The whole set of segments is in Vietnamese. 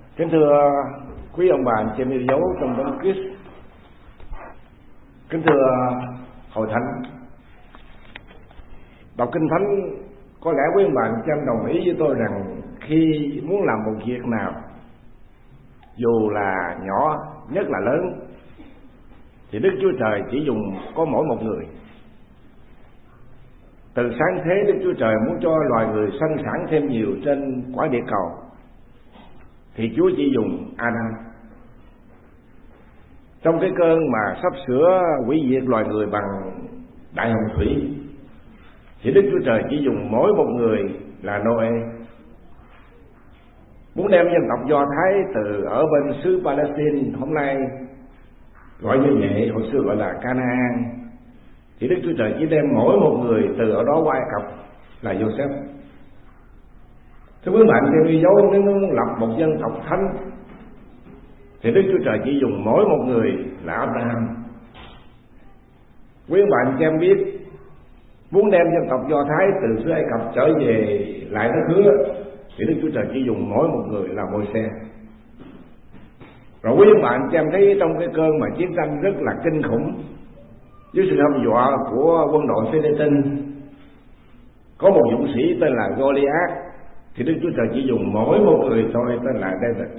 Kính thưa quý ông bà anh chị em yêu dấu trong đấng Christ, kính thưa hội thánh, đọc kinh thánh có lẽ quý ông bà anh chị em đồng ý với tôi rằng khi muốn làm một việc nào, dù là nhỏ nhất là lớn, thì Đức Chúa Trời chỉ dùng có mỗi một người. Từ sáng thế Đức Chúa Trời muốn cho loài người sanh sản thêm nhiều trên quả địa cầu, thì Chúa chỉ dùng Adam. Trong cái cơn mà sắp sửa hủy diệt loài người bằng đại hồng thủy, thì Đức Chúa Trời chỉ dùng mỗi một người là Noe. Muốn đem dân tộc Do Thái từ ở bên xứ Palestine, hôm nay gọi như vậy, hồi xưa gọi là Canaan, thì Đức Chúa Trời chỉ đem mỗi một người từ ở đó qua Ai Cập là Joseph. Thưa quý bạn, theo yêu dấu, nếu muốn lập một dân tộc thánh thì Đức Chúa Trời chỉ dùng mỗi một người là Abraham. Quý bạn cho em biết, muốn đem dân tộc Do Thái từ xứ Ai Cập trở về lại đất hứa thì Đức Chúa Trời chỉ dùng mỗi một người là Môi-se. Rồi quý bạn cho em thấy trong cái cơn mà chiến tranh rất là kinh khủng, dưới sự hăm dọa của quân đội Phê-lê-tinh, có một dũng sĩ tên là Goliath, thì Đức Chúa Trời chỉ dùng mỗi một người thôi, tên là David.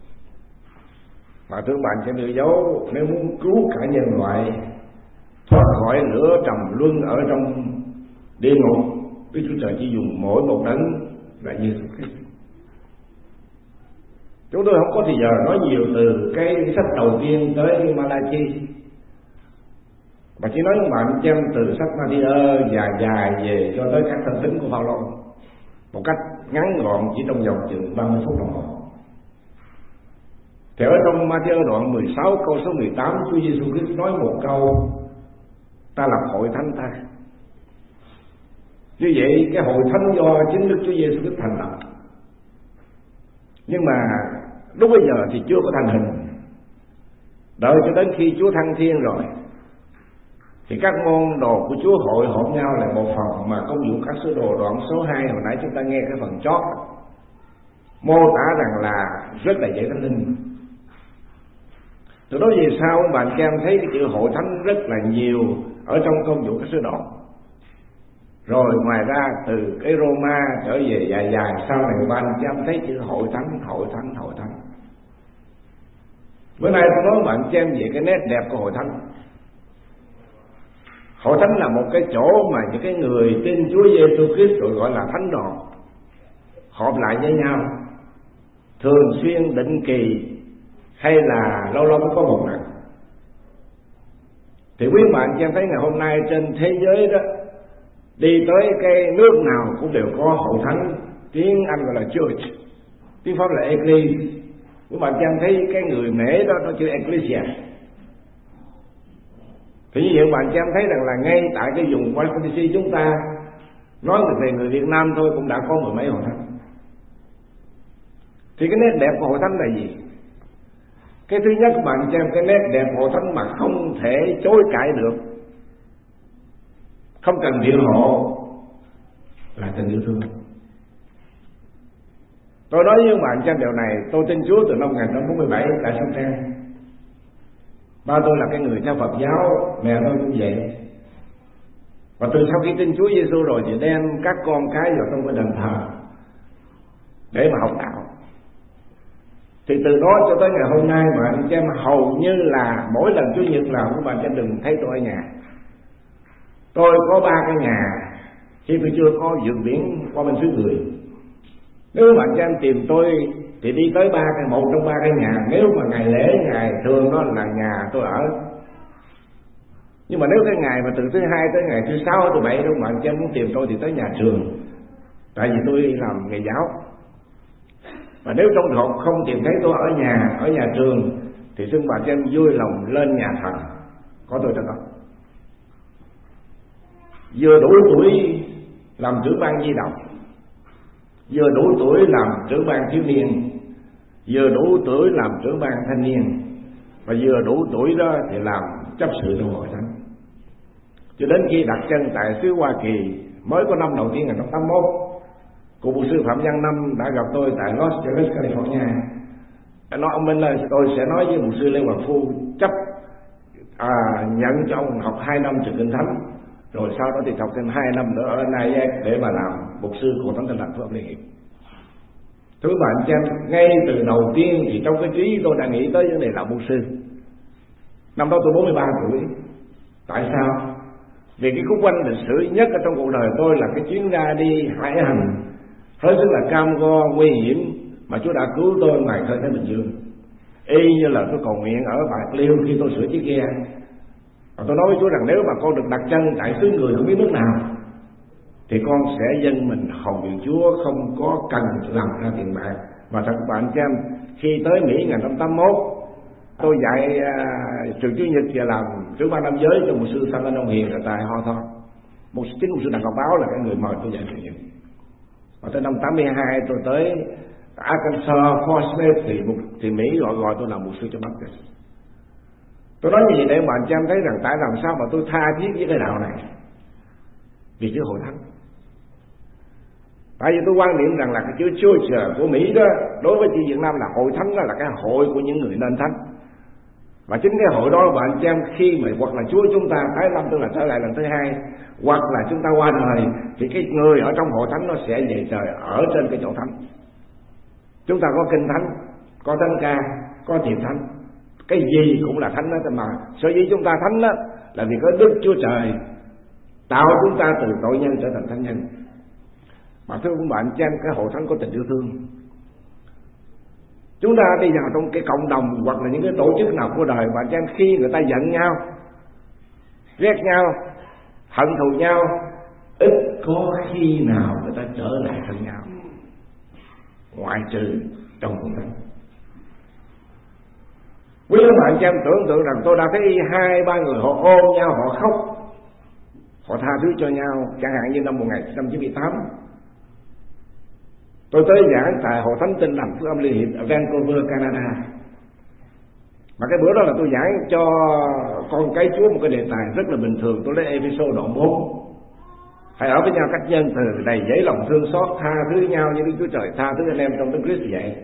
Mà thưa bạn sẽ đưa dấu, nếu muốn cứu cả nhân loại thoát khỏi lửa trầm luân ở trong địa ngục, Đức Chúa Trời chỉ dùng mỗi một đấng là Giêsu Christ. Chúng tôi không có thời giờ nói nhiều từ cái sách đầu tiên tới Malachi, mà chỉ nói với bạn xem từ sách Matthew dài về cho tới các thân tín của Phaolô một cách ngắn gọn, chỉ trong vòng chừng 30 phút đồng hồ. Thì ở trong Matthew đoạn 16 câu số 18, Chúa Giêsu Christ nói một câu: ta lập hội thánh ta. Như vậy cái hội thánh do chính Đức Chúa Giêsu Christ thành lập. Nhưng mà lúc bây giờ thì chưa có thành hình. Đợi cho đến khi Chúa thăng thiên rồi thì các môn đồ của Chúa hội họp nhau lại một phòng, mà công vụ các sứ đồ đoạn số 2 hồi nãy chúng ta nghe cái phần chót mô tả rằng là rất là dễ thánh linh. Từ đó về sau bạn cho em thấy cái chữ hội thánh rất là nhiều ở trong công vụ các sứ đồ. Rồi ngoài ra từ cái Roma trở về dài sau này bạn cho em thấy chữ hội thánh. Bữa nay tôi nói bạn cho em về cái nét đẹp của hội thánh. Hội thánh là một cái chỗ mà những cái người tin Chúa Giêsu Christ rồi gọi là thánh đồ họp lại với nhau, thường xuyên định kỳ hay là lâu lâu mới có một lần. Thì quý bạn cho em thấy ngày hôm nay trên thế giới đó, đi tới cái nước nào cũng đều có hội thánh, tiếng Anh gọi là church, tiếng Pháp là ecclesia. Quý bạn cho em thấy cái người mễ đó nó chữ ecclesia. Thì như vậy bạn cho em thấy rằng là ngay tại cái vùng Washington DC chúng ta, nói về người Việt Nam thôi cũng đã có mười mấy hội thánh. Thì cái nét đẹp của hội thánh là gì? Cái thứ nhất bạn cho em cái nét đẹp hội thánh mà không thể chối cãi được, không cần biện hộ, là tình yêu thương. Tôi nói với bạn cho em điều này, tôi tin Chúa từ năm 1947 tại Sóc Trăng. Ba tôi là cái người theo Phật giáo, mẹ tôi cũng vậy. Và từ sau khi tin Chúa Giêsu rồi thì đem các con cái vào trong cái đền thờ để mà học đạo. Thì từ đó cho tới ngày hôm nay mà anh chị em hầu như là mỗi lần Chủ nhật là các bạn sẽ đừng thấy tôi ở nhà. Tôi có 3 cái nhà khi tôi chưa có vườn biển qua bên xứ người. Nếu bạn cho em tìm tôi thì đi tới một trong 3 cái nhà. Nếu mà ngày lễ, ngày thường đó là nhà tôi ở. Nhưng mà nếu cái ngày mà từ thứ 2 tới ngày thứ 6, thứ 7 đâu bạn cho em muốn tìm tôi thì tới nhà trường, tại vì tôi làm nghề giáo. Và nếu trong trường hợp không tìm thấy tôi ở nhà trường thì xin bà cho em vui lòng lên nhà thờ, có tôi cho đó. Vừa đủ tuổi làm trưởng ban di động, vừa đủ tuổi làm trưởng ban thiếu niên, vừa đủ tuổi làm trưởng ban thanh niên, và vừa đủ tuổi đó thì làm chấp sự trong hội thánh. Cho đến khi đặt chân tại xứ Hoa Kỳ, mới có năm đầu tiên ngày 81, cụ mục sư Phạm Văn Năm đã gặp tôi tại Los Angeles, California, nói ông Minh ơi, tôi sẽ nói với mục sư Lê Hoàng Phu chấp nhận cho ông học 2 năm trường Kinh Thánh, rồi sau đó thì học thêm 2 năm nữa ở NIF để mà làm mục sư của Thánh Tin Lành Phước Âm Liên Hiệp. Thưa các bạn xem, ngay từ đầu tiên thì trong cái trí tôi đã nghĩ tới vấn đề là mục sư. Năm đó tôi 43 tuổi. Tại sao? Vì cái khúc quanh lịch sử nhất ở trong cuộc đời tôi là cái chuyến ra đi hải hành hết sức là cam go nguy hiểm mà Chúa đã cứu tôi ngoài khơi Thái Bình Dương. Y như là tôi cầu nguyện ở Bạc Liêu khi tôi sửa chiếc ghe, và tôi nói với Chúa rằng nếu mà con được đặt chân tại xứ người không biết nước nào thì con sẽ dâng mình hầu việc Chúa, không có cần làm ra tiền bạc. Và thật các bạn xem, khi tới Mỹ 1981, tôi dạy trường Chủ nhật và làm trưởng ban nam giới cho mục sư Phan Anh Ông Hiền ở tại Ho Thon. Chính mục sư Đặng Ngọc Báo là cái người mời tôi dạy trường nhật. Và tới năm 82 tôi tới Arkansas, Fort Smith thì Mỹ gọi tôi là mục sư cho Baptist. Tôi nói như vậy để bạn cho em thấy rằng tại làm sao mà tôi tha thiết với cái đạo này, vì chữ hội thánh. Tại vì tôi quan niệm rằng là cái chữ church của Mỹ đó đối với chữ Việt Nam là hội thánh, đó là cái hội của những người nên thánh. Và chính cái hội đó bạn cho em, khi mà hoặc là Chúa chúng ta tái lâm, tức là trở lại lần thứ hai, hoặc là chúng ta qua đời, thì cái người ở trong hội thánh nó sẽ về trời ở trên cái chỗ thánh. Chúng ta có kinh thánh, có thánh ca, có thiền thánh, cái gì cũng là thánh đó. Mà sở dĩ chúng ta thánh đó là vì có Đức Chúa Trời tạo chúng ta từ tội nhân trở thành thánh nhân. Mà thưa các bạn, trên cái hội thánh có tình yêu thương. Chúng ta đi vào trong cái cộng đồng hoặc là những cái tổ chức nào của đời, bạn xem khi người ta giận nhau, ghét nhau, hận thù nhau, ít có khi nào người ta trở lại thân nhau, ngoại trừ trong hội thánh. Quý các bạn xem tưởng tượng rằng tôi đã thấy 2-3 người họ ôm nhau, họ khóc, họ tha thứ cho nhau. Chẳng hạn như năm 1998 tôi tới giảng tại Hội Thánh Tin Lành Phước Âm Liên Hiệp ở Vancouver, Canada. Mà cái bữa đó là tôi giảng cho con cái Chúa một cái đề tài rất là bình thường. Tôi lấy Ê-phê-sô đoạn 4, hãy ở với nhau cách nhân từ, đầy dẫy lòng thương xót, tha thứ nhau như Đức Chúa Trời tha thứ anh em trong Đấng Christ vậy.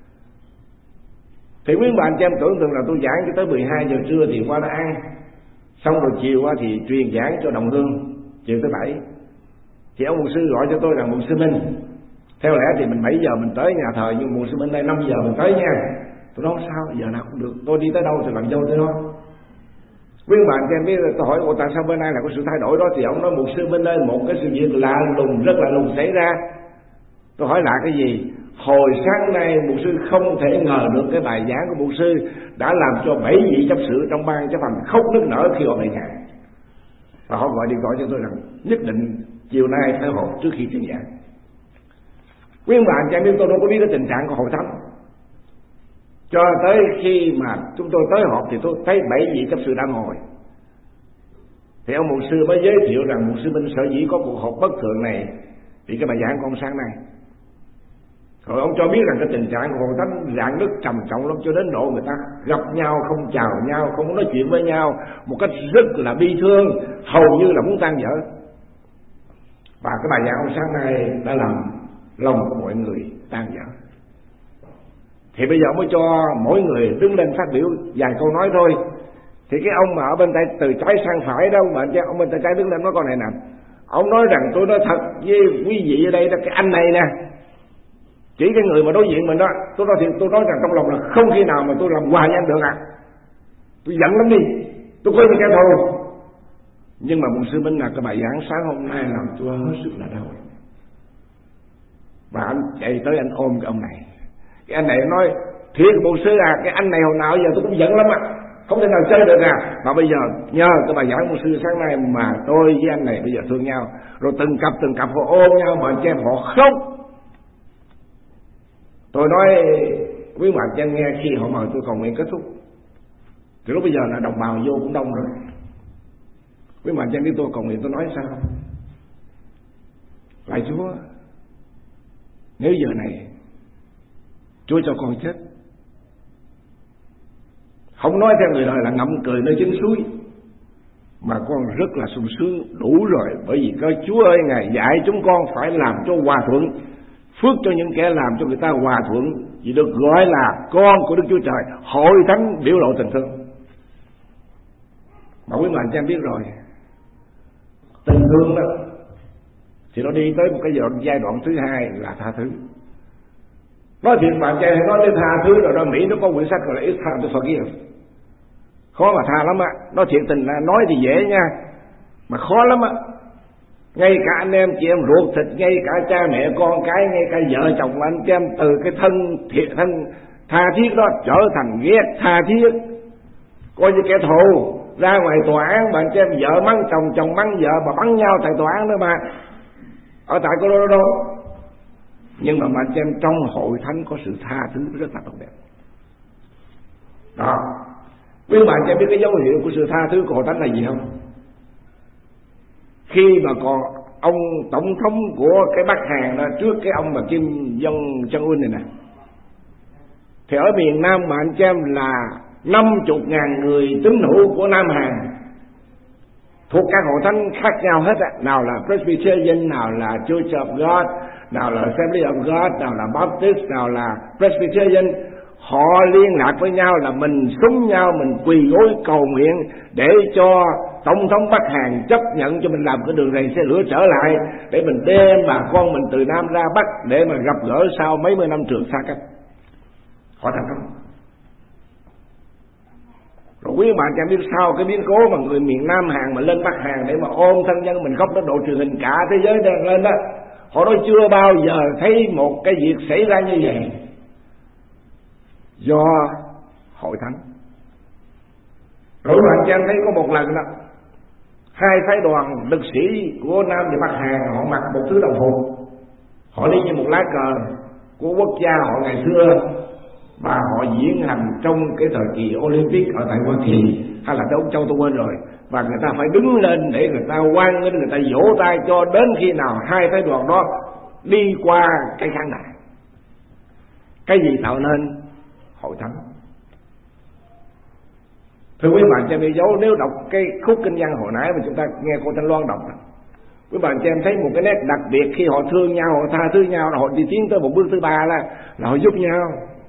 Thì quý bạn cho em tưởng tượng là tôi giảng cho tới 12 giờ trưa thì qua đó ăn, xong rồi chiều qua thì truyền giảng cho đồng hương chiều tới 7. Thì ông mục sư gọi cho tôi rằng mục sư Minh, theo lẽ thì mình 7 giờ mình tới nhà thờ, nhưng mục sư Minh đây 5 giờ mình tới nha. Tôi nói sao giờ nào cũng được, tôi đi tới đâu thì làm dâu tới đó. Quý bạn cho em biết, tôi hỏi tại sao bên này là có sự thay đổi đó, thì ông nói mục sư Minh ơi, một cái sự việc lạ lùng, rất là lùng xảy ra. Tôi hỏi lạ cái gì? Hồi sáng nay mục sư không thể ngờ được cái bài giảng của mục sư đã làm cho 7 vị chấp sự trong ban chấp hành khóc nức nở khi họ về nhà. Và họ gọi điện thoại cho tôi rằng nhất định chiều nay phải họp trước khi truyền giảng. Quý bạn cho biết tôi đâu có biết cái tình trạng của hội thánh. Cho tới khi mà chúng tôi tới họp thì tôi thấy 7 vị chấp sự đã ngồi. Thì ông mục sư mới giới thiệu rằng mục sư Minh sở dĩ có cuộc họp bất thường này vì cái bài giảng của ông sáng nay. Rồi ông cho biết rằng cái tình trạng của hội thánh rạn nứt trầm trọng lắm, cho đến độ người ta gặp nhau không chào nhau, không nói chuyện với nhau một cách rất là bi thương, hầu như là muốn tan vỡ. Và cái bài giảng ông sáng nay đã làm lòng của mọi người tan vỡ. Thì bây giờ mới cho mỗi người đứng lên phát biểu vài câu nói thôi. Thì cái ông mà ở bên tay từ trái sang phải đó, mà ông bên tay trái đứng lên nói con này nè, ông nói rằng tôi nói thật với quý vị ở đây là cái anh này nè, chỉ cái người mà đối diện mình đó, tôi nói rằng trong lòng là không khi nào mà tôi làm hòa với anh được à. Tôi giận lắm đi, tôi coi như kẻ thù. Nhưng mà mục sư Minh là cái bài giảng sáng hôm nay làm tôi hết sức là đau. Và anh chạy tới anh ôm cái ông này. Cái anh này nói thiệt mục sư à, cái anh này hồi nào giờ tôi cũng giận lắm à, không thể nào chơi được à. Mà bây giờ nhờ cái bài giảng mục sư sáng nay mà tôi với anh này bây giờ thương nhau. Rồi từng cặp họ ôm nhau mà anh em họ khóc. Tôi nói quý bạn cho nghe, khi họ mời tôi cầu nguyện kết thúc thì lúc bây giờ là đồng bào vô cũng đông rồi. Quý bạn cho biết tôi cầu nguyện tôi nói sao? Lạy Chúa, nếu giờ này Chúa cho con chết, không nói theo người đời là ngậm cười nơi chân suối, mà con rất là sung sướng đủ rồi. Bởi vì coi Chúa ơi, Ngài dạy chúng con phải làm cho hòa thuận, phước cho những kẻ làm cho người ta hòa thuận, vì được gọi là con của Đức Chúa Trời, hội thánh biểu lộ tình thương. Mà quý bạn cho em biết rồi, tình thương đó thì nó đi tới một cái giai đoạn thứ hai là tha thứ. Nói thiệt bạn trai nói đến tha thứ rồi đó, Mỹ nó có quyển sách gọi là It's Time to Forgive, khó mà tha lắm á. Nói thiệt tình là nói thì dễ nha, mà khó lắm á. Ngay cả anh em chị em ruột thịt, ngay cả cha mẹ con cái, ngay cả vợ chồng anh chị em, từ cái thân tha thiết đó trở thành ghét tha thiết, coi như kẻ thù. Ra ngoài tòa án bạn chị em vợ mắng chồng, chồng mắng vợ, mà bắn nhau tại tòa án nữa mà, ở tại Colorado. Nhưng mà bạn chị em trong hội thánh có sự tha thứ rất là tốt đẹp đó. Quý bạn chị em biết cái dấu hiệu của sự tha thứ của hội thánh là gì không? Khi mà còn ông tổng thống của cái Bắc Hàn đó, trước cái ông mà Kim Jong-un này nè, thì ở miền Nam mà anh chị em là 50.000 người tín hữu của Nam Hàn thuộc các hội thánh khác nhau hết á. Nào là Presbyterian, nào là Church of God, nào là Assembly of God, nào là Baptist, nào là Presbyterian. Họ liên lạc với nhau là mình súng nhau, mình quỳ gối cầu nguyện để cho tổng thống Bắc Hàn chấp nhận cho mình làm cái đường ray xe lửa trở lại, để mình đem bà con mình từ Nam ra Bắc để mà gặp gỡ sau mấy mươi năm trường xa cách. Họ thành công. Rồi quý bạn chẳng biết sao cái biến cố mà người miền Nam Hàn mà lên Bắc Hàn để mà ôm thân nhân mình khóc đến độ truyền hình cả thế giới đang lên đó. Họ nói chưa bao giờ thấy một cái việc xảy ra như vậy, do hội thánh. Rồi bạn cho em thấy có một lần đó, hai phái đoàn lực sĩ của Nam và Bắc Hàn họ mặc một thứ đồng phục, họ đi như một lá cờ của quốc gia họ ngày xưa, và họ diễn hành trong cái thời kỳ Olympic ở tại Hoa Kỳ hay là Âu Châu tôi quên rồi. Và người ta phải đứng lên để người ta hoan nghênh, người ta vỗ tay cho đến khi nào hai phái đoàn đó đi qua cái khán đài. Cái gì tạo nên hội thánh? Thưa quý bạn cho em dấu, nếu đọc cái khúc kinh văn hồi nãy mà chúng ta nghe cô Thanh Loan đọc, quý bạn cho em thấy một cái nét đặc biệt khi họ thương nhau, họ tha thứ nhau, là họ đi tiến tới một bước thứ ba là họ giúp nhau.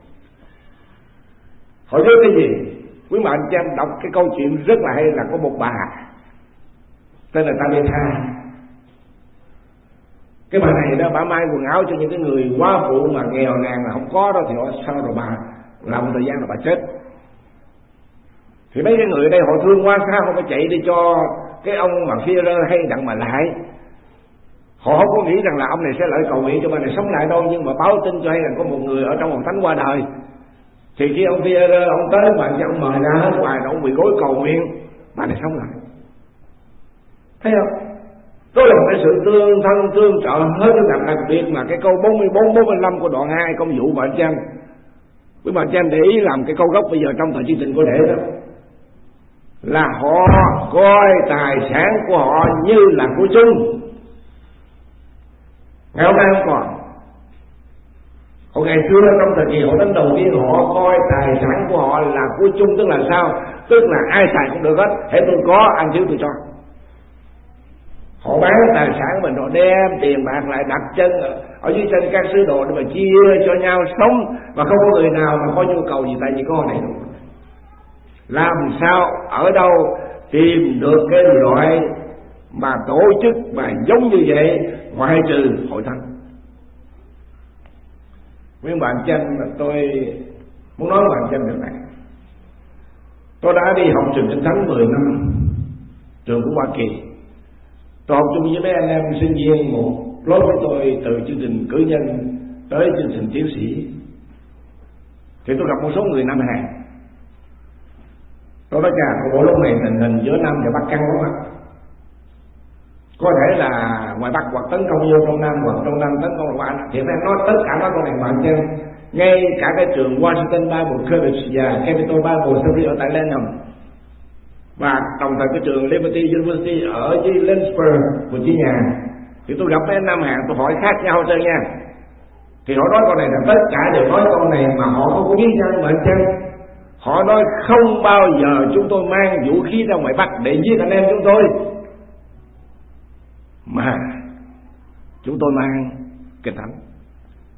Họ giúp cái gì? Quý bạn cho em đọc cái câu chuyện rất là hay, là có một bà tên là Tabitha. Cái bà này đó, bà may quần áo cho những cái người quá phụ mà nghèo nàn mà không có đó, thì họ sao rồi bà làm một thời gian là bà chết. Thì mấy cái người ở đây họ thương quá, sao không phải chạy đi cho cái ông mà Führer hay đặng mà lại. Họ không có nghĩ rằng là ông này sẽ lại cầu nguyện cho bà này sống lại đâu, nhưng mà báo tin cho hay là có một người ở trong hội thánh qua đời. Thì khi ông Führer ông tới, bạn cho ông mời ra hết ngoài, ông quỳ gối cầu nguyện, bà này sống lại. Thấy không? Đó là một cái sự tương thân tương trợ hết sức đặc biệt mà cái câu 44-45 của đoạn 2 công vụ bạn cho em. Quý bạn cho em để ý làm cái câu gốc bây giờ trong thời chương trình của lễ đó, là họ coi tài sản của họ như là của chung. Ngày hôm nay không còn. Còn ngày xưa trong thời kỳ hội thánh đầu tiên, họ coi tài sản của họ là của chung, tức là sao? Tức là ai xài cũng được hết, hễ tôi có ăn thiếu tôi cho. Họ bán tài sản mình, họ đem tiền bạc lại đặt chân ở dưới chân các sứ đồ để mà chia cho nhau sống, và không có người nào mà có nhu cầu gì, tại vì có này đủ. Làm sao ở đâu tìm được cái loại mà tổ chức mà giống như vậy ngoại trừ hội thánh? Nguyên bạn chân mà tôi muốn nói bạn chân điều này. Tôi đã đi học trường Kinh Thánh 10 năm, trường của Hoa Kỳ. Tôi học chung với mấy anh em sinh viên một lớp với tôi, từ chương trình cử nhân tới chương trình tiến sĩ. Thì tôi gặp một số người Nam Hàn. Tôi nói chà, bộ lúc này tình hình giữa Nam và Bắc căng lắm ạ. Có thể là ngoài Bắc hoặc tấn công vô trong Nam, hoặc trong Nam tấn công vào Anh. Thì phải nói tất cả các con này bạn xem. Ngay cả cái trường Washington Bible College và Capitol Bible Seminary ở tại Lanham, và đồng thời cái trường Liberty University ở dưới Lynchburg, Virginia, thì tôi gặp mấy Nam Hàn, tôi hỏi khác nhau trơn nha. Thì họ nói con này là tất cả đều nói con này mà họ không có biết nhau mà xem. Họ nói không bao giờ chúng tôi mang vũ khí ra ngoài Bắc để giết anh em chúng tôi, mà chúng tôi mang Kinh Thánh.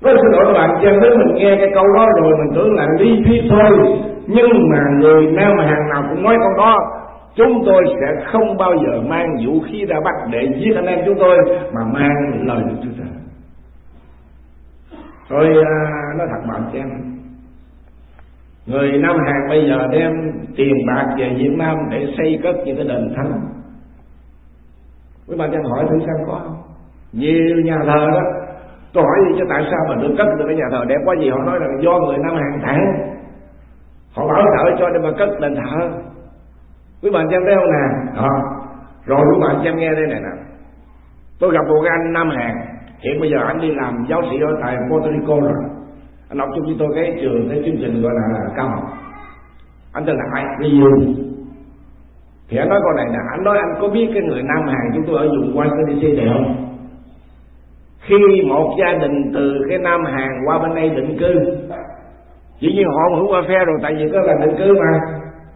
Nói xin lỗi các bạn, cho nên mình nghe cái câu đó rồi mình tưởng là lý thuyết thôi, nhưng mà người Nam Hàn nào cũng nói câu đó. Chúng tôi sẽ không bao giờ mang vũ khí ra Bắc để giết anh em chúng tôi, mà mang lời Đức Chúa Trời. Tôi nói thật bạn xem, người Nam Hàn bây giờ đem tiền bạc về Việt Nam để xây cất những cái đền thánh. Quý bạn cho hỏi thử xem có không? Nhiều nhà thờ đó, tôi hỏi gì chứ tại sao mà được cất được cái nhà thờ đẹp quá gì? Họ nói là do người Nam Hàn tặng, họ bảo trợ cho để mà cất đền thờ. Quý bạn xem thấy không nè? Rồi quý bạn xem nghe đây này nè. Tôi gặp một anh Nam Hàn, hiện bây giờ anh đi làm giáo sĩ ở tại Puerto Rico rồi. Anh học chung với tôi cái trường, cái chương trình gọi là cao học. Anh tên là Rio. Thì anh nói câu này nè, anh nói anh có biết cái người Nam Hàn chúng tôi ở vùng Washington DC này không? Khi một gia đình từ cái Nam Hàn qua bên đây định cư, dĩ nhiên họ hưởng qua phe rồi, tại vì có là định cư mà,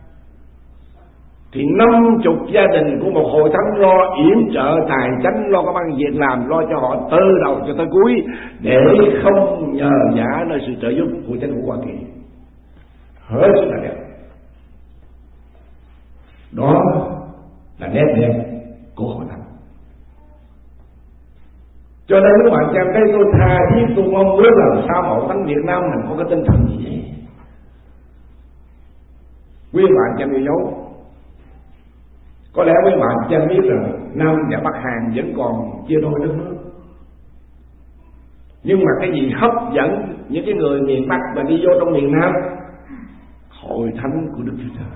thì 50 gia đình của một hội thánh lo yểm trợ tài chánh, lo công ăn việc làm, lo cho họ từ đầu cho tới cuối, để không nhờ vả nơi sự trợ giúp của chính phủ Hoa Kỳ. Hết sức là đẹp. Đó là nét đẹp của hội thánh. Cho nên các bạn xem thấy tôi tha thiết, tôi mong muốn làm sao hội thánh Việt Nam mình có cái tinh thần như vậy. Quý bạn xem yêu dấu, có lẽ quý bạn chẳng biết rằng Nam và Bắc Hàn vẫn còn chia đôi đất nước, nhưng mà cái gì hấp dẫn những cái người miền Bắc mà đi vô trong miền Nam? Hội thánh của Đức Chúa Trời.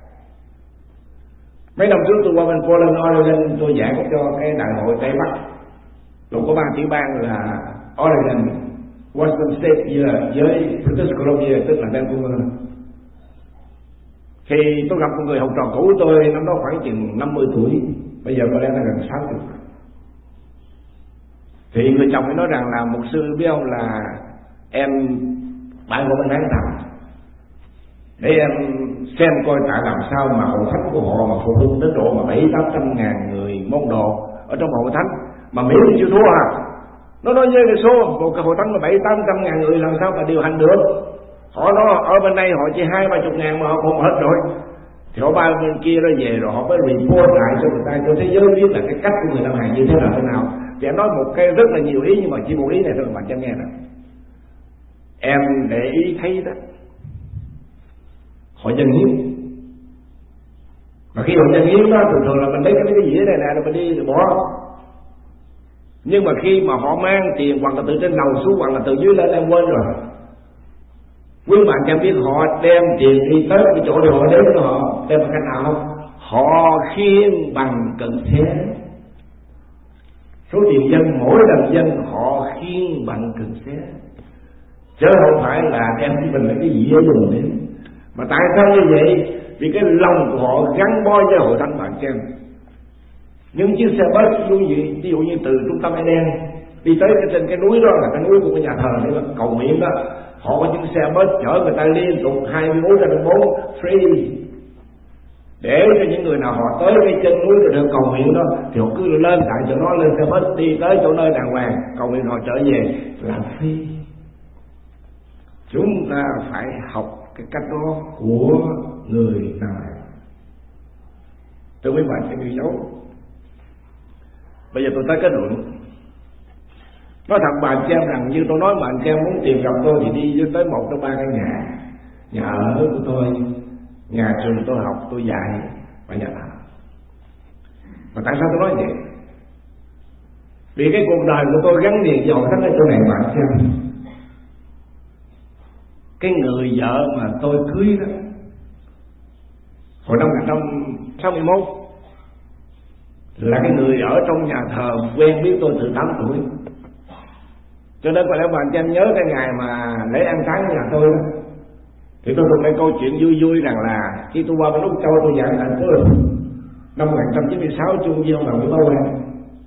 Mấy năm trước tôi qua bên Portland, Oregon, tôi giảng cho cái đại hội Tây Bắc. Rồi có 3 tiểu bang là Oregon, Washington State với British Columbia, tức là Vancouver. Thì tôi gặp một người học trò cũ của tôi, năm đó khoảng chừng 50 tuổi, bây giờ có lẽ là gần 60. Thì người chồng mới nói rằng là mục sư biết không, là em bạn của mình đáng thầm để em xem coi tại làm sao mà hội thánh của họ mà phụ huynh đến độ mà 700-800 ngàn người môn đồ ở trong hội thánh mà Mỹ thì chưa thua à. Nó nói với cái số một cái hội thánh mà 700-800 ngàn người làm sao mà điều hành được. Họ nói ở bên đây họ chỉ 20-30 ngàn mà họ không hết rồi, thì họ bay bên kia nó về rồi họ mới report lại cho người ta, cho thế giới biết là cái cách của người Nam Hàn như thế nào thế nào. Thì em nói một cái rất là nhiều ý, nhưng mà chỉ một ý này thôi các bạn cho nghe nè. Em để ý thấy đó, họ dân hiến, mà khi họ dân hiến đó thường là mình lấy cái gì đây nè rồi mình đi rồi bỏ. Nhưng mà khi mà họ mang tiền hoặc là từ trên lầu xuống hoặc là từ dưới lên em quên rồi. Quý bạn cho biết họ đem tiền đi tới cái chỗ để họ đến của họ đem bằng cách nào không? Họ khiêng bằng cần xe. Số tiền dân mỗi lần dân họ khiêng bằng cần xe, chứ không phải là em mình là cái gì ở dùng đến. Mà tại sao như vậy? Vì cái lòng của họ gắn bó với hội thánh bạn xem. Nhưng chiếc xe bus ví dụ như từ trung tâm Eden đi tới trên cái núi đó là cái núi của cái nhà thờ để mà cầu nguyện đó, họ có những xe bus chở người ta liên tục 24/24 free, để cho những người nào họ tới cái chân núi rồi được cầu nguyện đó thì họ cứ lên tại chỗ nó, lên xe bus đi tới chỗ nơi đàng hoàng cầu nguyện, họ trở về làm free. Chúng ta phải học cái cách đó của người Nam Hàn. Thưa quý bạn sẽ ghi dấu. Bây giờ tôi tới kết luận. Nói thật bạn xem rằng như tôi nói, bạn xem muốn tìm gặp tôi thì đi tới một trong 3 căn nhà ở của tôi, nhà trường tôi học, tôi dạy và nhà thờ. Mà tại sao tôi nói vậy? Vì cái cuộc đời của tôi gắn liền với hội thánh ở chỗ này bạn xem. Cái người vợ mà tôi cưới đó hồi năm 1961 là cái người ở trong nhà thờ quen biết tôi từ 8 tuổi. Cho nên có lẽ bạn cho em nhớ cái ngày mà lễ ăn tháng nhà tôi đó, thì tôi từng nghe câu chuyện vui vui rằng là khi tôi qua bên Úc Châu tôi giảng thành phố năm 1996 chung với ông bà Nguyễn Bá Quang.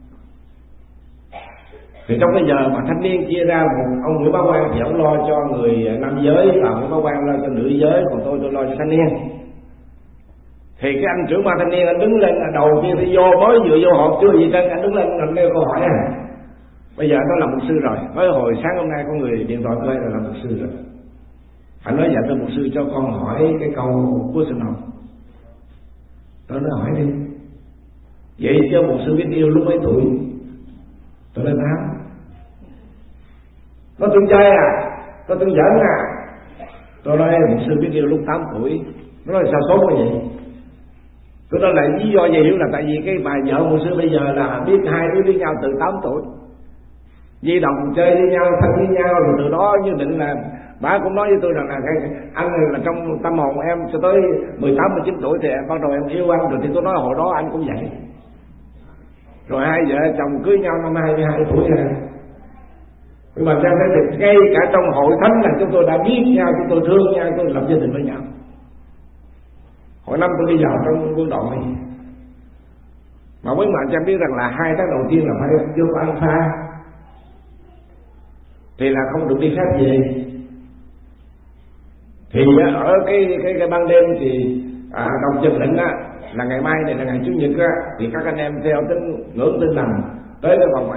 Thì trong cái giờ mà thanh niên chia ra, một ông Nguyễn Bá Quang thì ông lo cho người nam giới và Nguyễn Bá Quang lo cho nữ giới, còn tôi lo cho thanh niên. Thì cái anh trưởng ban thanh niên anh đứng lên là đầu tiên thì mới vừa vô họp chưa gì trên, anh đứng lên anh nêu câu hỏi này: Bây giờ nó là mục sư rồi. Mới hồi sáng hôm nay có người điện thoại tôi là mục sư rồi. Anh nói dạ tôi mục sư cho con hỏi cái câu của sinh học. Tôi nói hỏi đi. Vậy cho mục sư biết yêu lúc mấy tuổi? Tôi nói 8. Nó tưởng chơi à? Tôi tưởng giỡn à? Tôi nói mục sư biết yêu lúc 8 tuổi. Nó nói sao tốt như vậy? Tôi nói là lý do gì? Hiểu là tại vì cái bà vợ mục sư bây giờ là biết hai đứa với nhau từ 8 tuổi, di động chơi với nhau, thân với nhau, rồi từ đó như định là bà cũng nói với tôi rằng là anh là trong tâm hồn em cho tới 18-19 tuổi thì em bắt đầu em yêu anh rồi. Thì tôi nói hồi đó anh cũng vậy. Rồi hai vợ chồng cưới nhau năm 22 tuổi rồi. Nhưng mà xem thấy thì ngay cả trong hội thánh là chúng tôi đã biết nhau, chúng tôi thương nhau, tôi làm gia đình với nhau. Hồi năm tôi đi vào trong quân đội, mà quý bạn cho em biết rằng là 2 tháng đầu tiên là phải vô Alpha thì là không được đi phép về. Thì ở cái ban đêm thì đồng chừng lệnh á là ngày mai này là ngày chủ nhật á, thì các anh em theo ngưỡng tinh lành tới cái phòng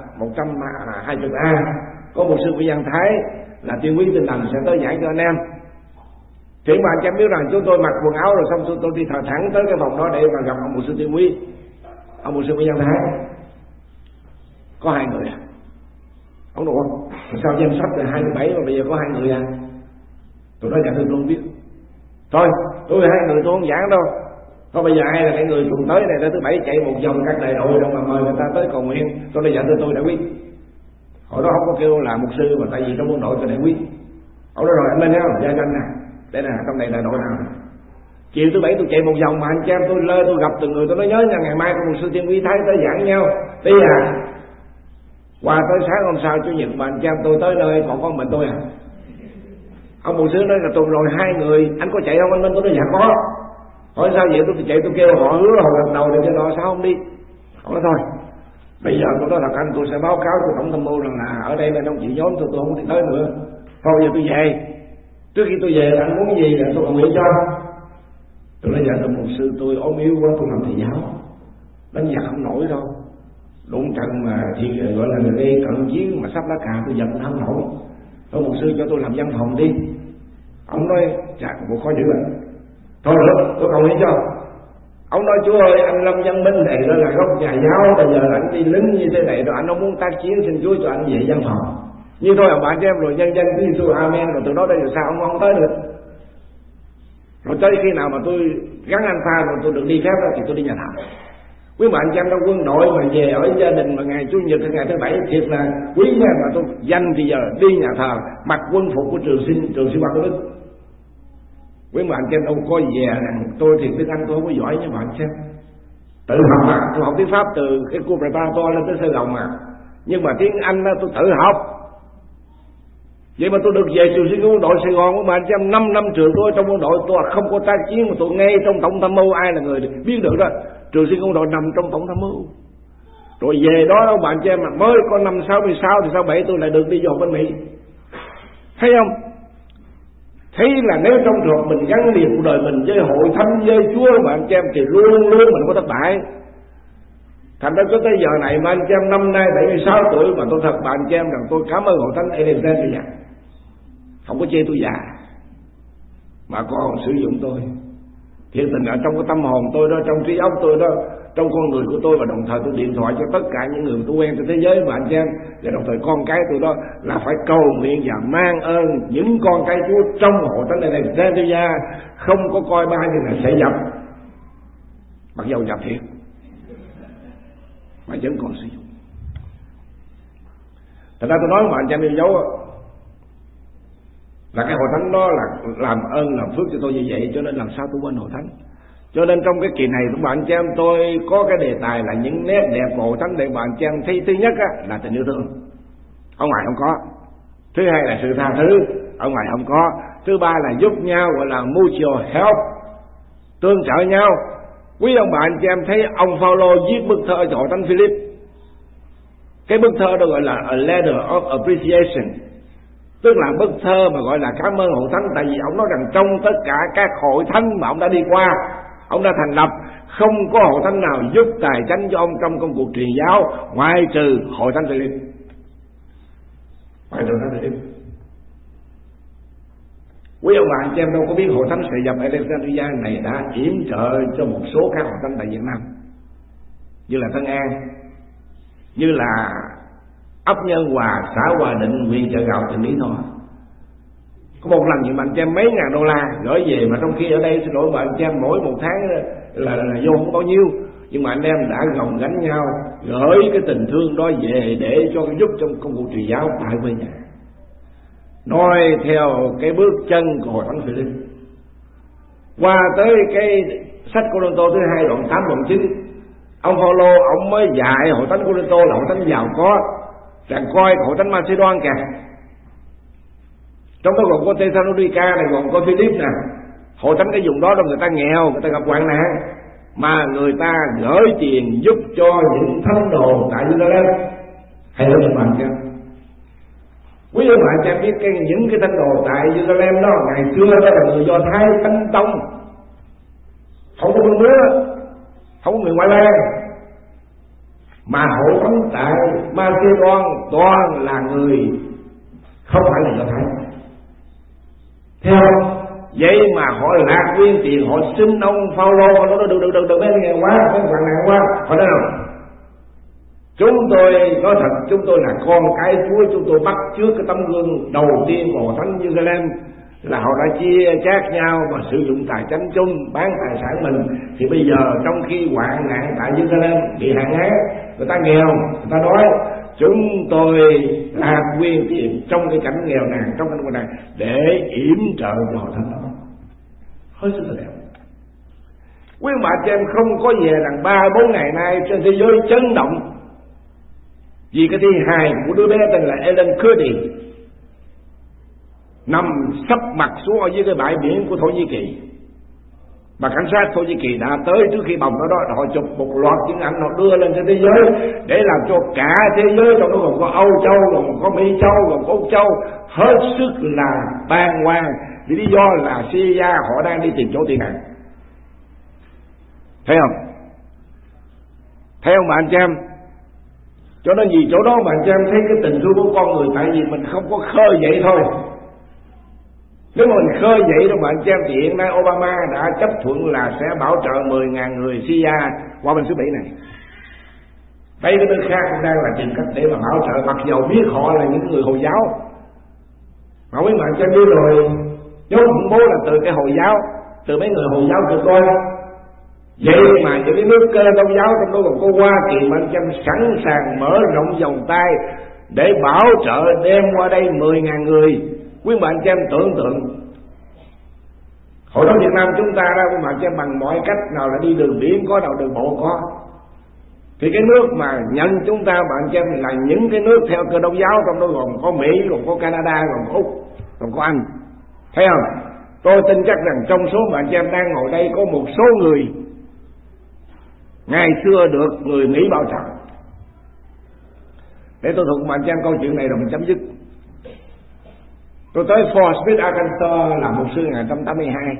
A120A có một sư Nguyễn Văn Thái là tiên quý tinh lành sẽ tới giảng cho anh em. Thì mà anh em biết rằng chúng tôi mặc quần áo rồi xong tôi đi thẳng tới cái phòng đó để mà gặp ông mục sư tiên quý, ông mục sư Nguyễn Văn Thái. Có 2 người à? Ông nói sao danh sách là 27 mà bây giờ có 2 người à? Tôi nói dạ tôi không biết. Thôi tôi 2 người tôi không giảng đâu. Thôi bây giờ ai là cái người cùng tới này tới thứ 7 chạy một vòng các đại đội đâu mà mời người ta tới cầu nguyện. Tôi nói dạ tôi đã biết. Hồi đó không có kêu là mục sư mà tại vì trong quân đội tôi đã biết. Ông nói rồi anh lên theo gia tranh nè. Đây nè, trong này là đội nào? Chiều thứ 7 tôi chạy một vòng mà anh chị em tôi lơ tôi gặp từng người tôi nói nhớ nha, ngày mai con mục sư Tiên Quý Thái tới giảng nhau. Đi à? Qua tới sáng hôm sau chủ nhật mà anh chị em tôi tới nơi còn có mình tôi à? Ông mục sư nói là tuần rồi 2 người, anh có chạy không anh Minh? Tôi nói dạ có. Hỏi sao vậy? Tôi chạy tôi kêu họ hứa hồi lần đầu thì cho nó sao không đi? Ông nói thôi. Bây giờ tôi nói thật anh tôi sẽ báo cáo cho tổng tham mưu rằng là ở đây là trong chị nhóm tôi không đi tới nữa. Thôi giờ tôi về. Trước khi tôi về anh muốn gì là tôi cầu nguyện cho. Tôi nói dạ tôi mục sư tôi ốm yếu quá tôi làm thầy giáo. Đánh giặc không nổi đâu. Đụng trận mà thì gọi là người đi cận chiến mà sắp lá cà tôi giật không nổi. Thôi mục sư cho tôi làm văn phòng đi. Ông nói chà bộ khó dữ vậy. Thôi được tôi cầu nguyện cho. Ông nói chú ơi anh Lâm Văn Minh này đó là gốc nhà giáo, bây giờ anh đi lính như thế này rồi anh không muốn tác chiến xin Chúa cho anh về văn phòng. Như thôi bạn cho em rồi nhân danh Chúa Giêsu amen rồi từ đó đây rồi sao ông không tới được. Rồi tới khi nào mà tôi gắn anh pha rồi tôi được đi phép đó thì tôi đi nhà thờ. Quý bạn cho em trong quân đội mà về ở gia đình mà ngày Chủ nhật hay ngày thứ 7 thiệt là quý nha, mà tôi danh thì giờ đi nhà thờ mặc quân phục của trường sĩ quan của Đức. Quý bạn cho em đâu có về tôi thì tiếng Anh tôi không có giỏi như bạn xem. Tự học mà tôi học tiếng Pháp từ cái cô preparator lên tới Sài Gòn mà, nhưng mà tiếng Anh đó tôi tự học. Vậy mà tôi được về trường sĩ quân đội Sài Gòn của bạn cho em 5 năm trường tôi trong quân đội tôi không có tác chiến mà tôi ngay trong tổng tham mưu, ai là người biết được đó, trường sĩ quân đội nằm trong tổng tham mưu. Rồi về đó đâu bạn cho em mà mới có năm 66 thì sau 7 tôi lại được đi vào bên Mỹ. Thấy không? Thấy là nếu trong trường hợp mình gắn liền cuộc đời mình với hội thánh với Chúa bạn cho em thì luôn luôn mình có thất bại. Thành ra cho tới giờ này mà anh chị em năm nay 76 tuổi mà tôi thật bạn chị em rằng tôi cảm ơn hội thánh Edenzen tôi già. Không có chê tôi già mà còn sử dụng tôi. Thiệt tình ở trong cái tâm hồn tôi đó, trong trí óc tôi đó, trong con người của tôi, và đồng thời tôi điện thoại cho tất cả những người tôi quen trên thế giới mà anh chị em, và đồng thời con cái tôi đó là phải cầu nguyện và mang ơn những con cái Chúa trong hội thánh này ra tôi ra, không có coi ba như là sẽ dập, mặc dầu dập thiệt mà vẫn còn sử dụng. Thật ra tôi nói mà anh chị em yêu dấu là cái hội thánh đó là làm ơn làm phước cho tôi như vậy, cho nên làm sao tôi quên hội thánh. Cho nên trong cái kỳ này các bạn chị em tôi có cái đề tài là những nét đẹp của hội thánh để bạn chị em thấy. Thứ nhất á, là tình yêu thương, ông ngoại không có. Thứ hai là sự tha thứ, ông ngoại không có. Thứ ba là giúp nhau, gọi là mutual help, tương trợ nhau. Quý ông bạn chị em thấy ông Phaolô viết bức thơ cho hội thánh Philip, cái bức thơ đó gọi là a letter of appreciation, tức là bức thơ mà gọi là cảm ơn hội thánh. Tại vì ông nói rằng trong tất cả các hội thánh mà ông đã đi qua, ông đã thành lập, không có hội thánh nào giúp tài chánh cho ông trong công cuộc truyền giáo ngoại trừ hội thánh Philip. phải được nó được. Quý ông bà anh chị em đâu có biết hội thánh Sài Dập Alexandria này đã yểm trợ cho một số các hội thánh tại Việt Nam, như là Tân An, như là ấp Nhân Hòa, xã Hòa Định, huyện Chợ Gạo, tỉnh Mỹ Tho. Có một lần nhưng mà anh chị em mấy ngàn đô la gửi về, mà trong khi ở đây xin lỗi mà anh chị em mỗi một tháng là vô không bao nhiêu, nhưng mà anh em đã gồng gánh nhau gửi cái tình thương đó về để cho giúp trong công vụ truyền giáo tại quê nhà, nói theo cái bước chân của hội thánh Philip. Qua tới cái sách Cô-rinh-tô thứ 2 đoạn 8 đoạn 9, ông Phaolô ông mới dạy hội thánh Cô-rinh-tô là hội thánh giàu có, rằng coi hội thánh Macedon kìa, trong đó còn có Thessalonica này, còn có Philip nè, hội thánh cái vùng đó người ta nghèo, người ta gặp hoạn nạn, mà người ta gửi tiền giúp cho những thánh đồ tại Jerusalem. Hay là các bạn chưa? Quý vị bạn cho biết những cái thánh đồ tại Jerusalem đó ngày xưa đó là người Do Thái Thánh Tông, không có bên nước, không có người ngoại lai, mà hội thánh tại Macedon toàn là người không phải là Do Thái. Theo vậy mà họ lạc quyên tiền, họ xin ông Phaolô, họ nói được mấy ngày quá, mấy bạn nạn quá, họ nói đâu chúng tôi nói thật, chúng tôi là con cái Chúa, chúng tôi bắt chước cái tấm gương đầu tiên của hội thánh Jerusalem là họ đã chia chác nhau và sử dụng tài chánh chung, bán tài sản mình. Thì bây giờ trong khi hoạn nạn tại Jerusalem bị hạn hán, người ta nghèo, người ta đói, chúng tôi lạc quyên tiền trong cái cảnh nghèo nàn, trong cảnh nghèo nàn để yểm trợ cho hội thánh đó. Hết sức là đẹp. Quý bà chị em không có về rằng 3-4 ngày nay trên thế giới chấn động vì cái thi hài của đứa bé tên là Ellen Kurdi nằm sấp mặt xuống ở dưới cái bãi biển của Thổ Nhĩ Kỳ, mà cảnh sát Thổ Nhĩ Kỳ đã tới trước khi bồng nó đó, họ chụp một loạt những ảnh họ đưa lên trên thế giới để làm cho cả thế giới, trong đó còn có Âu Châu, còn có Mỹ Châu, còn có Úc Châu hết sức là bàng hoàng vì lý do là Syria họ đang đi tìm chỗ tị nạn. Thấy không? Thấy không bạn chị em? Cho nên vì chỗ đó bạn chị em thấy cái tình thương của con người, tại vì mình không có khơi dậy thôi. Nếu mà mình khơi dậy đó bạn chị em thì hiện nay Obama đã chấp thuận là sẽ bảo trợ 10.000 người Syria qua bên xứ Mỹ này. Đây cái nước khác cũng đang là tìm cách để mà bảo trợ, mặc dầu biết họ là những người Hồi giáo. Mà quý bạn cho biết rồi, dấu khủng bố là từ cái Hồi giáo, từ mấy người Hồi giáo cực đoan. Vậy mà những cái nước Cơ Đốc giáo trong đó còn có Hoa Kỳ mà anh sẵn sàng mở rộng vòng tay để bảo trợ đem qua đây 10.000 người. Quý bạn cho em tưởng tượng hồi đó Việt Nam chúng ta đó, quý bạn cho em bằng mọi cách, nào là đi đường biển có, nào đường bộ có, thì cái nước mà nhận chúng ta bạn cho em là những cái nước theo Cơ Đốc giáo, trong đó còn có Mỹ, còn có Canada, còn có Úc, còn có Anh. Thấy không? Tôi tin chắc rằng trong số bạn cho em đang ngồi đây có một số người ngày xưa được người Mỹ bảo trợ. Để tôi thuật bạn cho em câu chuyện này rồi mình chấm dứt. Tôi tới Fort Smith, Arkansas là mục sư 1982.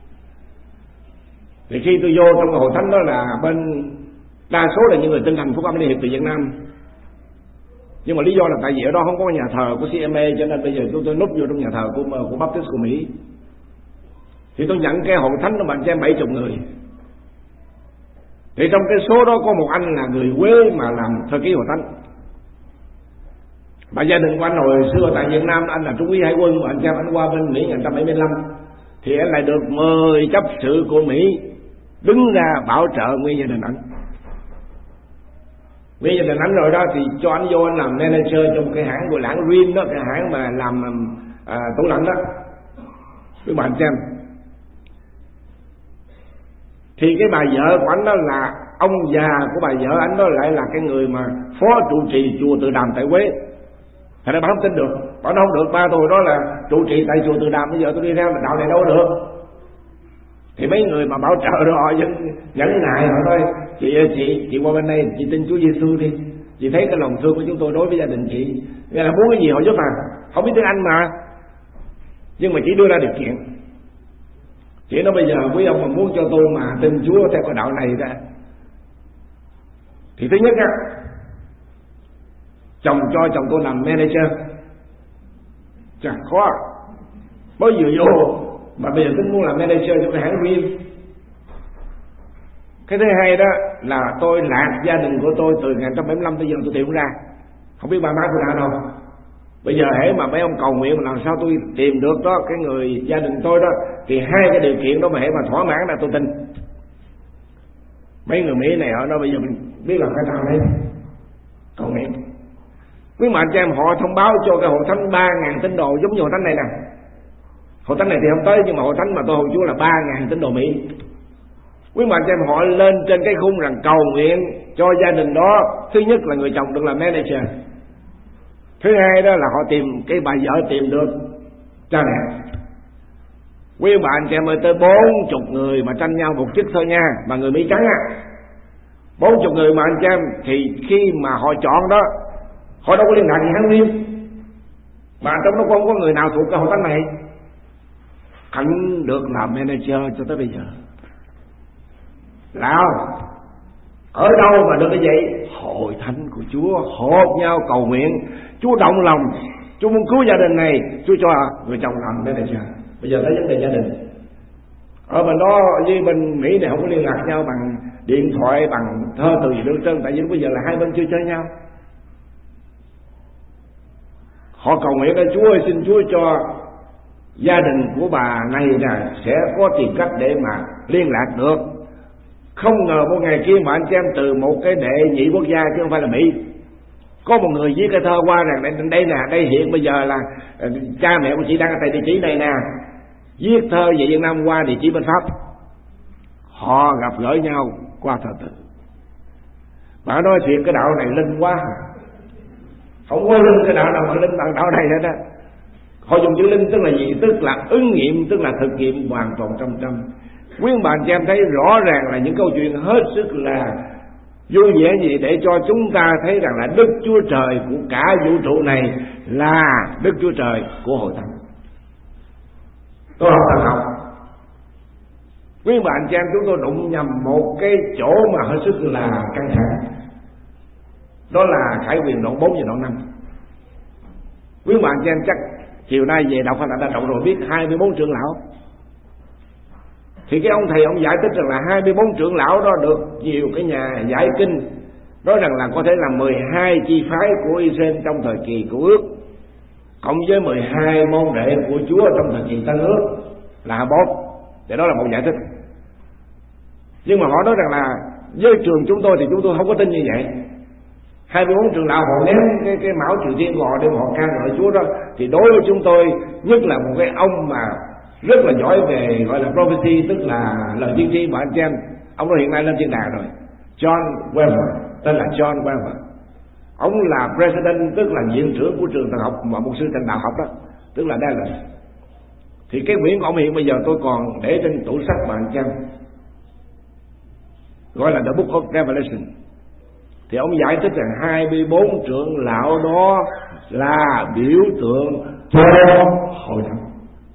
Thì khi tôi vô trong hội thánh đó là bên đa số là những người tin thành phúc âm liên hiệp từ Việt Nam. Nhưng mà lý do là tại vì ở đó không có nhà thờ của CMA, cho nên bây giờ tôi núp vô trong nhà thờ của Baptist của Mỹ. Thì tôi nhận cái hội thánh đó bạn cho em 70 người. Thì trong cái số đó có một anh là người Quế mà làm thư ký hội thánh. Mà gia đình của anh hồi xưa tại Việt Nam anh là trung úy hải quân, mà anh xem anh qua bên Mỹ 1975 thì anh lại được mời chấp sự của Mỹ đứng ra bảo trợ nguyên gia đình anh. Nguyên gia đình anh rồi đó thì cho anh vô anh làm manager trong cái hãng của lãng Rim đó, cái hãng mà làm tủ lạnh đó. Các bạn xem. Thì cái bà vợ của anh đó là ông già của bà vợ anh đó lại là cái người mà phó trụ trì chùa Từ Đàm tại Quế. Thật ra bà không tin được, bà nói không được, ba tôi đó là trụ trì tại chùa Từ Đàm, bây giờ tôi đi theo là đạo này đâu được. Thì mấy người mà bảo trợ đó họ vẫn nhẫn nại, họ nói chị qua bên đây chị tin Chúa Giêsu đi, chị thấy cái lòng thương của chúng tôi đối với gia đình chị, nghĩa là muốn cái gì họ giúp không biết tiếng Anh mà, nhưng mà chỉ đưa ra điều kiện. Chị nói bây giờ quý ông mà muốn cho tôi mà tin Chúa theo cái đạo này ra, thì thứ nhất á, chồng cho chồng tôi làm manager, Chẳng khó, mới vừa vô mà bây giờ tính muốn làm manager cho cái hãng riêng. Cái thứ hai đó là tôi lạc gia đình của tôi từ 1975 tới giờ tôi tìm ra, không biết ba má tôi đã đâu. Bây giờ hễ mà mấy ông cầu nguyện mà làm sao tôi tìm được đó cái người gia đình tôi đó, thì hai cái điều kiện đó mà hễ mà thỏa mãn là tôi tin. Mấy người Mỹ này ở đó bây giờ mình biết làm cái nào đấy cầu nguyện. Quý mà anh chị em họ thông báo cho cái hội thánh 3.000 tín đồ giống như hội thánh này nè. Hội thánh này thì không tới, nhưng mà hội thánh mà tôi hầu chúa là 3.000 tín đồ Mỹ. Quý mà anh chị em họ lên trên cái khung rằng cầu nguyện cho gia đình đó. Thứ nhất là người chồng được làm manager. Thứ hai đó là họ tìm cái bà vợ tìm được cha mẹ. Quý bà anh chị em ơi, tới 40 người mà tranh nhau một chức thôi nha, mà người Mỹ trắng á, 40 người mà anh chị em, thì khi mà họ chọn đó, họ đâu có liên lạc gì hắn riêng, mà trong đó không có người nào thuộc cái hội thánh này. Hắn được làm manager cho tới bây giờ. Nào, ở đâu mà được cái vậy? Hội thánh của Chúa họp nhau cầu nguyện, Chúa động lòng, Chúa muốn cứu gia đình này, Chúa cho người chồng làm manager. Bây giờ tới vấn đề gia đình, ở bên đó với bên Mỹ này không có liên lạc nhau bằng điện thoại, bằng thơ từ gì nữa trơn, tại vì bây giờ là hai bên chưa chơi nhau. Họ cầu nguyện là Chúa ơi, xin Chúa cho gia đình của bà này là sẽ có tìm cách để mà liên lạc được. Không ngờ một ngày kia mà anh chị em từ một cái đệ nhị quốc gia chứ không phải là Mỹ, có một người viết cái thơ qua rằng đây nè, đây hiện bây giờ là cha mẹ của chị đang ở tại địa chỉ này nè, viết thơ về Việt Nam qua địa chỉ bên Pháp. Họ gặp gỡ nhau qua thờ tự. Bà nói thiệt cái đạo này linh quá, không có linh cái đạo nào mà linh bằng đạo này hết á. Họ dùng chữ linh tức là gì? Tức là ứng nghiệm, tức là thực nghiệm hoàn toàn 100%. Quý bạn cho em thấy rõ ràng là những câu chuyện hết sức là vui vẻ gì để cho chúng ta thấy rằng là Đức Chúa Trời của cả vũ trụ này là Đức Chúa Trời của hội thánh. Tôi học thần học, quý bạn cho em chúng tôi đụng nhầm một cái chỗ mà hết sức là căng thẳng, đó là Khải Huyền đoạn 4 và đoạn 5. Quý bạn cho em chắc chiều nay về đọc hay là đã đọc rồi, biết 24 trưởng lão. Thì cái ông thầy ông giải thích rằng là 24 trưởng lão đó được nhiều cái nhà giải kinh nói rằng là có thể là 12 chi phái của Israel trong thời kỳ Cựu Ước, cộng với 12 môn đệ của Chúa trong thời kỳ Tân Ước là 24. Thì đó là một giải thích. Nhưng mà họ nói rằng là với trường chúng tôi thì chúng tôi không có tin như vậy. 24 trưởng lão họ ném cái mão Triều Tiên của họ để họ ca ngợi Chúa đó, thì đối với chúng tôi, nhất là một cái ông mà rất là giỏi về gọi là prophecy, tức là lời tiên tri mà anh chị em, ông đó hiện nay lên thiên đàng rồi, John Weber, tên là John Weber. Ông là president, tức là viện trưởng của trường thần học mà mục sư thành đạo học đó, tức là Dallas. Thì cái quyển của ông hiện bây giờ tôi còn để trên tủ sách mà anh chị em, gọi là The Book of Revelation. Thì ông giải thích rằng 24 trưởng lão đó là biểu tượng cho hội thánh.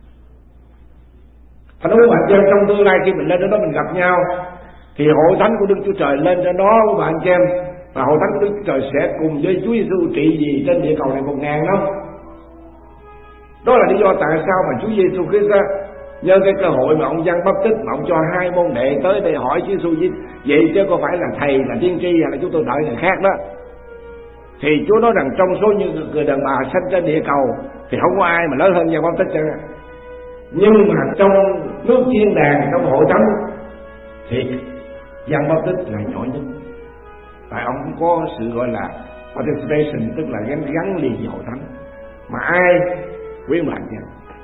Thành đúng bạn em, trong tương lai khi mình lên đó mình gặp nhau thì hội thánh của Đức Chúa Trời lên trên đó của bạn em, và hội thánh của Đức Chúa Trời sẽ cùng với Chúa Giêsu trị vì trên địa cầu này 1000 năm. Đó là lý do tại sao mà Chúa Giêsu Christ nhân cái cơ hội mà ông Giăng Báp Tích mà ông cho 2 môn đệ tới đây hỏi Chúa Giêsu vậy chứ có phải là thầy là tiên tri hay là chúng tôi đợi người khác đó. Thì Chúa nói rằng trong số những người đàn bà sanh trên địa cầu thì không có ai mà lớn hơn Giăng Báp Tích chứ. Nhưng mà trong nước thiên đàng, trong hội thánh thì Giăng Báp Tích là nhỏ nhất, tại ông cũng có sự gọi là participation, tức là gắn liền với hội thánh. Mà ai quý bạn chứ?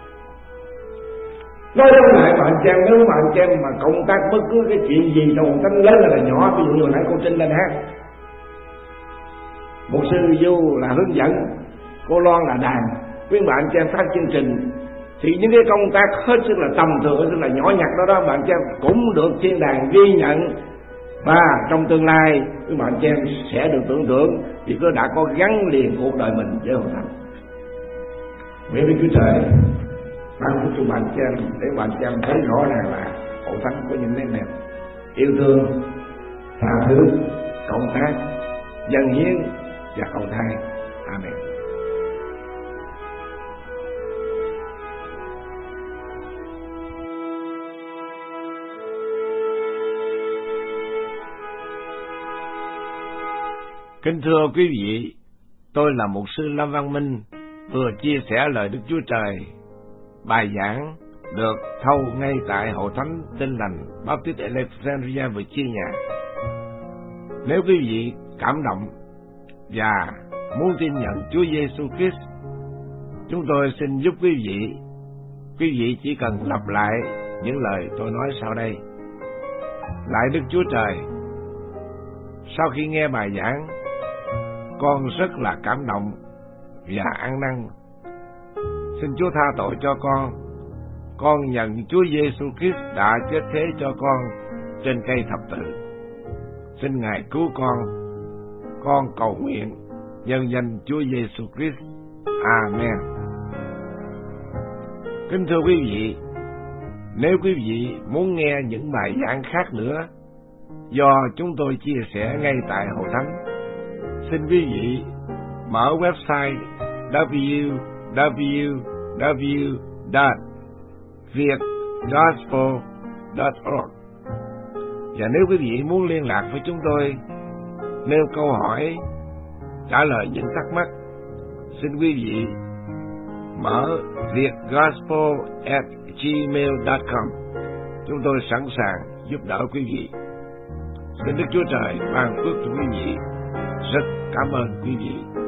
Nói đến lại bạn xem, nếu bạn xem mà công tác bất cứ cái chuyện gì trong hội thánh lớn là nhỏ, ví dụ như hồi nãy cô Trinh lên hát, một sư Du là hướng dẫn, cô Loan là đàn, quý bạn xem phát chương trình, thì những cái công tác hết sức là tầm thường, hết sức là nhỏ nhặt đó đó, bạn xem cũng được thiên đàng ghi nhận. Và trong tương lai các bạn xem sẽ được tưởng tượng vì nó đã có gắn liền cuộc đời mình với hội thánh. Nguyện Đức Chúa Trời ban phúc cho bạn xem để bạn xem thấy rõ ràng là hội thánh có những nét đẹp yêu thương, tha thứ, cộng tác, dâng hiến và cầu thai. Amen. Kính thưa quý vị, tôi là mục sư Lâm Văn Minh, vừa chia sẻ lời Đức Chúa Trời. Bài giảng được thâu ngay tại Hội Thánh Tin Lành Baptist Alexandria, Virginia. Nếu quý vị cảm động và muốn tin nhận Chúa Giêsu Christ, chúng tôi xin giúp quý vị. Quý vị chỉ cần lặp lại những lời tôi nói sau đây. Lạy Đức Chúa Trời, sau khi nghe bài giảng, con rất là cảm động và ăn năn. Xin Chúa tha tội cho con. Con nhận Chúa Giêsu Christ đã chết thế cho con trên cây thập tự. Xin Ngài cứu con. Con cầu nguyện nhân danh Chúa Giêsu Christ. Amen. Kính thưa quý vị, nếu quý vị muốn nghe những bài giảng khác nữa do chúng tôi chia sẻ ngay tại Hội Thánh, xin quý vị mở website www.vietgospel.org. Và nếu quý vị muốn liên lạc với chúng tôi, nêu câu hỏi, trả lời những thắc mắc, xin quý vị mở vietgospel@gmail.com. Chúng tôi sẵn sàng giúp đỡ quý vị. Xin Đức Chúa Trời ban phước cho quý vị. Rất cảm ơn quý vị.